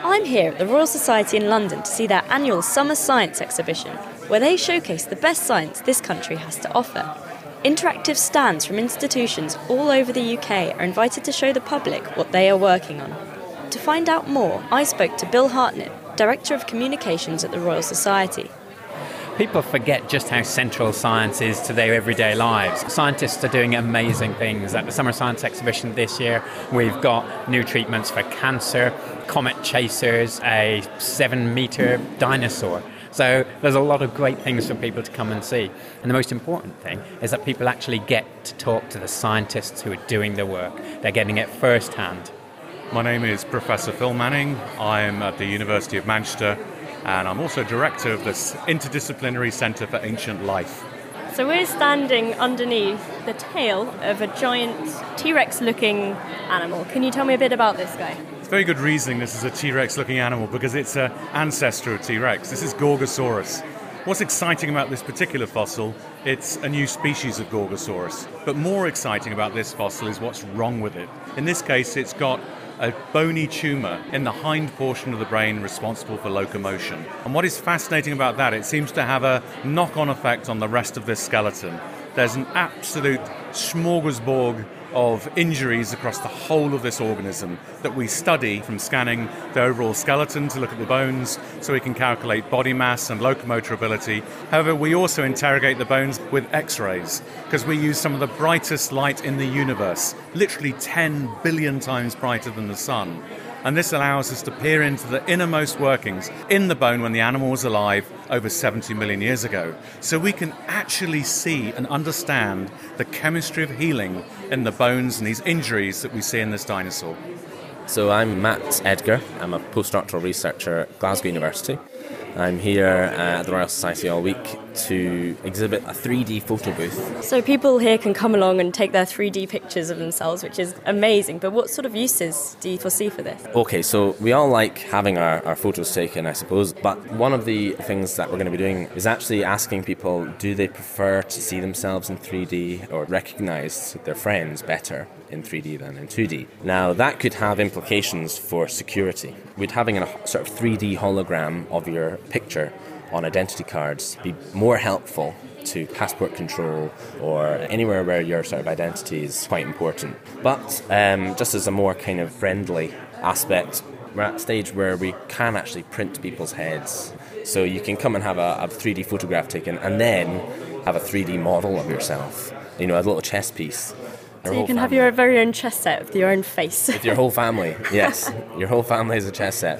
I'm here at the Royal Society in London to see their annual Summer Science exhibition, where they showcase the best science this country has to offer. Interactive stands from institutions all over the UK are invited to show the public what they are working on. To find out more, I spoke to Bill Hartnett, Director of Communications at the Royal Society. People forget just how central science is to their everyday lives. Scientists are doing amazing things. At the Summer Science exhibition this year, we've got new treatments for cancer, comet chasers, a 7-metre dinosaur. So there's a lot of great things for people to come and see. And the most important thing is that people actually get to talk to the scientists who are doing the work. They're getting it firsthand. My name is Professor Phil Manning. I'm at the University of Manchester, and I'm also director of this Interdisciplinary Centre for Ancient Life. So we're standing underneath the tail of a giant T-Rex-looking animal. Can you tell me a bit about this guy? It's very good reasoning this is a T-Rex-looking animal because it's an ancestor of T-Rex. This is Gorgosaurus. What's exciting about this particular fossil, it's a new species of Gorgosaurus. But more exciting about this fossil is what's wrong with it. In this case, it's got a bony tumour in the hind portion of the brain responsible for locomotion. And what is fascinating about that, it seems to have a knock-on effect on the rest of this skeleton. There's an absolute smorgasbord of injuries across the whole of this organism that we study from scanning the overall skeleton to look at the bones so we can calculate body mass and locomotor ability. However, we also interrogate the bones with X-rays because we use some of the brightest light in the universe, literally 10 billion times brighter than the sun. And this allows us to peer into the innermost workings in the bone when the animal was alive over 70 million years ago. So we can actually see and understand the chemistry of healing in the bones and these injuries that we see in this dinosaur. So I'm Matt Edgar. I'm a postdoctoral researcher at Glasgow University. I'm here at the Royal Society all week to exhibit a 3D photo booth. So people here can come along and take their 3D pictures of themselves, which is amazing. But what sort of uses do you foresee for this? Okay, so we all like having our photos taken, I suppose. But one of the things that we're going to be doing is actually asking people, do they prefer to see themselves in 3D or recognise their friends better in 3D than in 2D? Now, that could have implications for security. Would having a sort of 3D hologram of your picture on identity cards be more helpful to passport control or anywhere where your sort of identity is quite important? But just as a more kind of friendly aspect, we're at a stage where we can actually print people's heads. So you can come and have a 3D photograph taken and then have a 3D model of yourself, you know, a little chess piece. So you can have your very own chess set with your own face. With your whole family, yes. Your whole family is a chess set.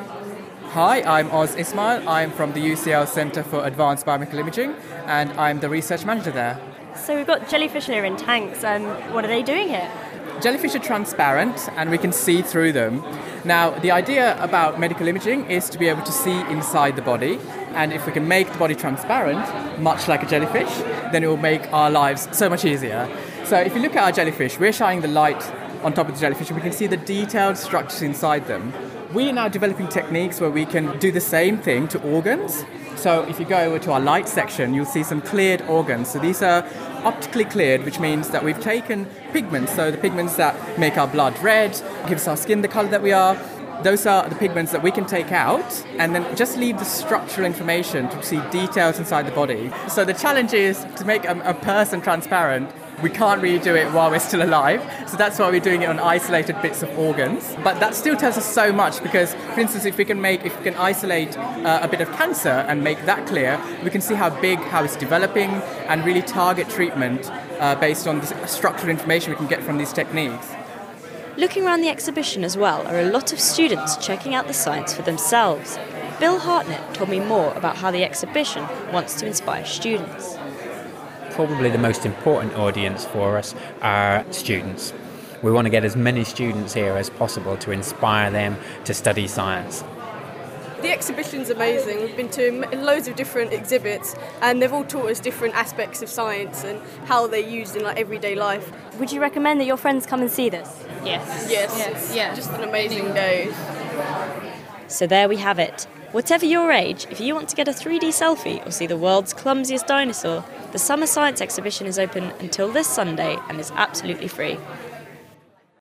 Hi, I'm Oz Ismail. I'm from the UCL Centre for Advanced Biomedical Imaging, and I'm the research manager there. So we've got jellyfish here in tanks. What are they doing here? Jellyfish are transparent, and we can see through them. Now, the idea about medical imaging is to be able to see inside the body, and if we can make the body transparent, much like a jellyfish, then it will make our lives so much easier. So if you look at our jellyfish, we're shining the light on top of the jellyfish, and we can see the detailed structures inside them. We are now developing techniques where we can do the same thing to organs. So if you go over to our light section, you'll see some cleared organs. So these are optically cleared, which means that we've taken pigments. So the pigments that make our blood red, gives our skin the colour that we are. Those are the pigments that we can take out and then just leave the structural information to see details inside the body. So the challenge is to make a person transparent. We can't really do it while we're still alive, so that's why we're doing it on isolated bits of organs. But that still tells us so much because, for instance, if we can isolate a bit of cancer and make that clear, we can see how it's developing, and really target treatment based on the structural information we can get from these techniques. Looking around the exhibition as well are a lot of students checking out the science for themselves. Bill Hartnett told me more about how the exhibition wants to inspire students. Probably the most important audience for us are students. We want to get as many students here as possible to inspire them to study science. The exhibition's amazing. We've been to loads of different exhibits and they've all taught us different aspects of science and how they're used in everyday life. Would you recommend that your friends come and see this? Yes. Yeah. Just an amazing day. So there we have it. Whatever your age, if you want to get a 3D selfie or see the world's clumsiest dinosaur, the Summer Science exhibition is open until this Sunday and is absolutely free.